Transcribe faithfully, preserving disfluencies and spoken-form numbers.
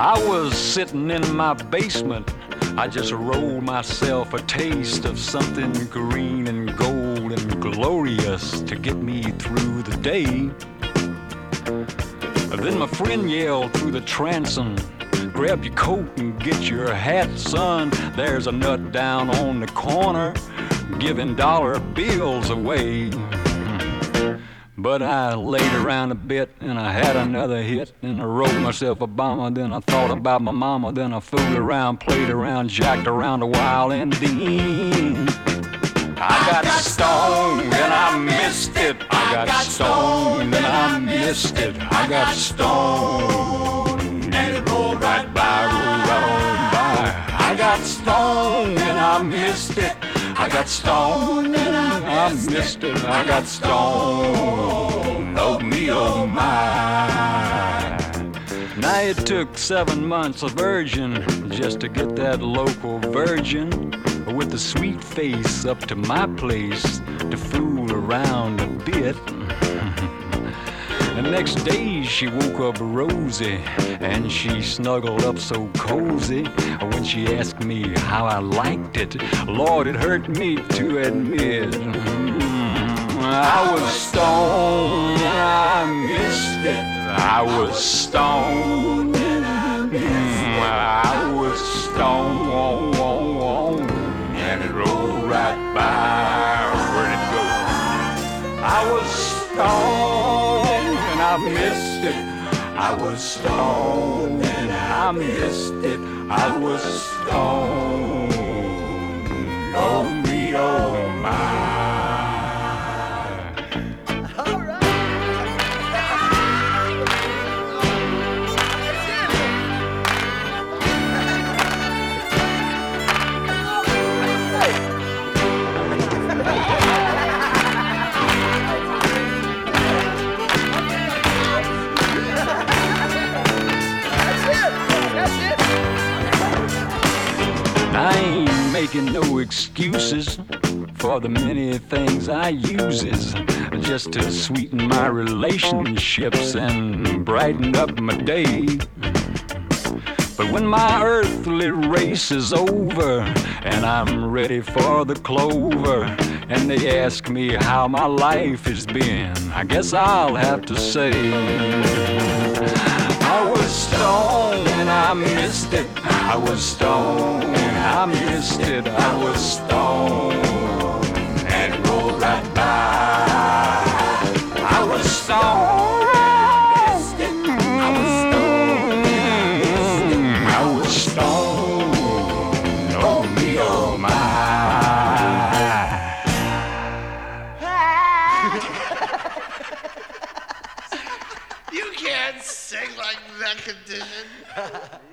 I was sitting in my basement. I just rolled myself a taste of something green and gold and glorious to get me through the day. Then my friend yelled through the transom, grab your coat and get your hat, son. There's a nut down on the corner giving dollar bills away. But I laid around a bit and I had another hit, and I wrote myself a bomber. Then I thought about my mama. Then I fooled around, played around, jacked around a while, and then I got stoned and I missed it. I got stoned and I missed it. I got stoned and it rolled right by, rolled right on by. I got stoned and I missed it. I got stoned and I missed it. I got stoned. Oh me, oh my. Now it took seven months of virgin just to get that local virgin with a sweet face up to my place to fool around a bit. The next day she woke up rosy and she snuggled up so cozy. When she asked me how I liked it, Lord, it hurt me to admit. I was stoned and I missed it. I was stoned and I missed it. I was stoned and it rolled right by. Where'd it go? I was stoned and I missed it. I was stoned and I missed it. I was stoned. Oh me, oh my. I ain't making no excuses for the many things I uses just to sweeten my relationships and brighten up my day. But when my earthly race is over and I'm ready for the clover, and they ask me how my life has been, I guess I'll have to say I was stoned and I missed it. I was stoned and I missed it. I was stoned and it rolled right by. I was stoned and I missed it. I was stoned. I was stoned. Oh me, oh my. You can't sing like that condition.